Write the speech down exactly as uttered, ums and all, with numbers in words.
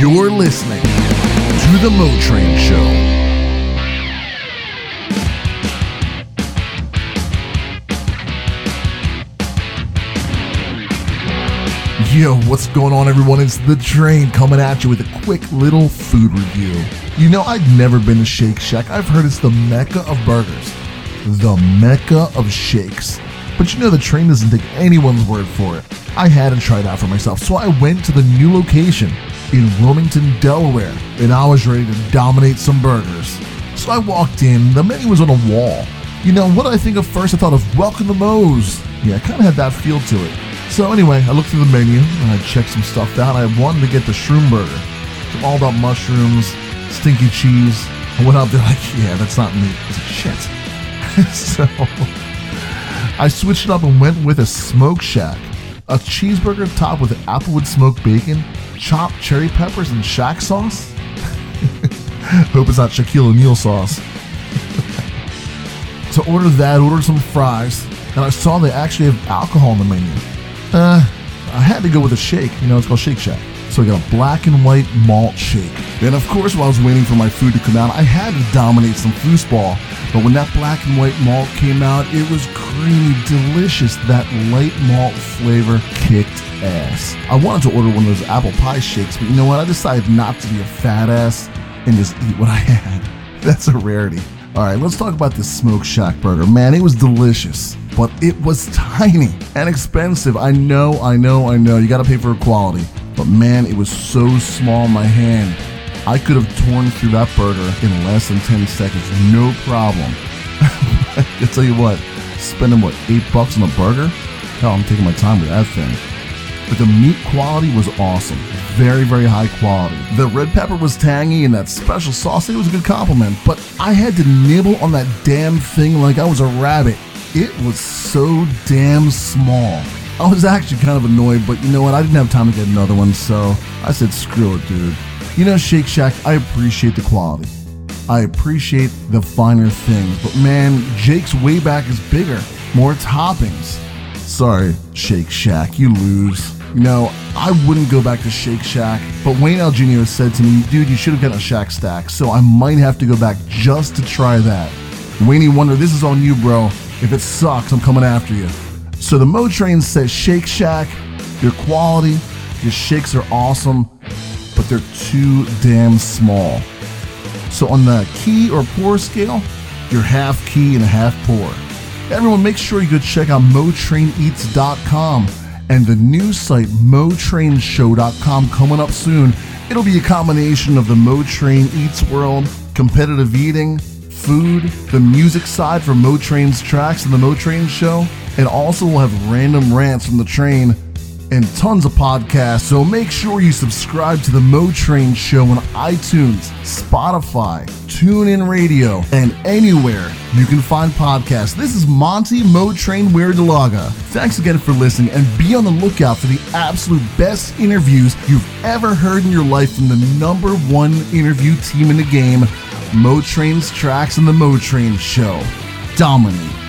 You're listening to The Mo Train Show. Yo, what's going on, everyone? It's The Train coming at you with a quick little food review. You know, I've never been to Shake Shack. I've heard it's the mecca of burgers, the mecca of shakes. But you know, The Train doesn't take anyone's word for it. I had to try it out for myself, so I went to the new location in Wilmington, Delaware, and I was ready to dominate some burgers. So I walked in, the menu was on a wall. You know, what did I think of first? I thought of Welcome to Moe's. Yeah, it kind of had that feel to it. So anyway, I looked through the menu, and I checked some stuff out. I wanted to get the shroom burger. It's all about mushrooms, stinky cheese. I went up there like, yeah, that's not me. I said, shit. So I switched it up and went with a Smoke Shack. A cheeseburger topped with applewood smoked bacon, chopped cherry peppers, and Shack sauce. Hope it's not Shaquille O'Neal sauce. So ordered that, ordered some fries, and I saw they actually have alcohol on the menu. Uh, I had to go with a shake. You know, it's called Shake Shack. So I got a black and white malt shake. And of course, while I was waiting for my food to come out, I had to dominate some foosball. But when that black and white malt came out, it was creamy, delicious. That light malt flavor kicked ass. I wanted to order one of those apple pie shakes, but you know what? I decided not to be a fat ass and just eat what I had. That's a rarity. All right, let's talk about this Smoke Shack burger. Man, it was delicious, but it was tiny and expensive. I know, I know, I know. You got to pay for quality. But man, it was so small in my hand. I could have torn through that burger in less than ten seconds, no problem. I can tell you what, spending what, eight bucks on a burger? Hell, I'm taking my time with that thing. But the meat quality was awesome. Very, very high quality. The red pepper was tangy and that special sauce, it was a good compliment. But I had to nibble on that damn thing like I was a rabbit. It was so damn small. I was actually kind of annoyed, but you know what? I didn't have time to get another one, so I said, screw it, dude. You know, Shake Shack, I appreciate the quality. I appreciate the finer things, but man, Jake's way back is bigger. More toppings. Sorry, Shake Shack, you lose. You know, I wouldn't go back to Shake Shack, but Wayne L. Junior said to me, dude, you should have gotten a Shack Stack, so I might have to go back just to try that. Wayne Wonder, this is on you, bro. If it sucks, I'm coming after you. So the Mo Train says Shake Shack, your quality, your shakes are awesome, but they're too damn small. So on the key or pour scale, you're half key and half pour. Everyone, make sure you go check out mo train eats dot com and the new site mo train show dot com coming up soon. It'll be a combination of the Mo Train Eats world, competitive eating, food, the music side for Mo Train's tracks and the Mo Train Show, and also we'll have random rants from the train and tons of podcasts. So make sure you subscribe to the Mo Train Show on iTunes, Spotify, TuneIn Radio, and anywhere you can find podcasts. This is Monty Mo Train Weirdalaga. Thanks again for listening, and be on the lookout for the absolute best interviews you've ever heard in your life from the number one interview team in the game, Mo Train's Tracks and the Mo Train Show. Dominate.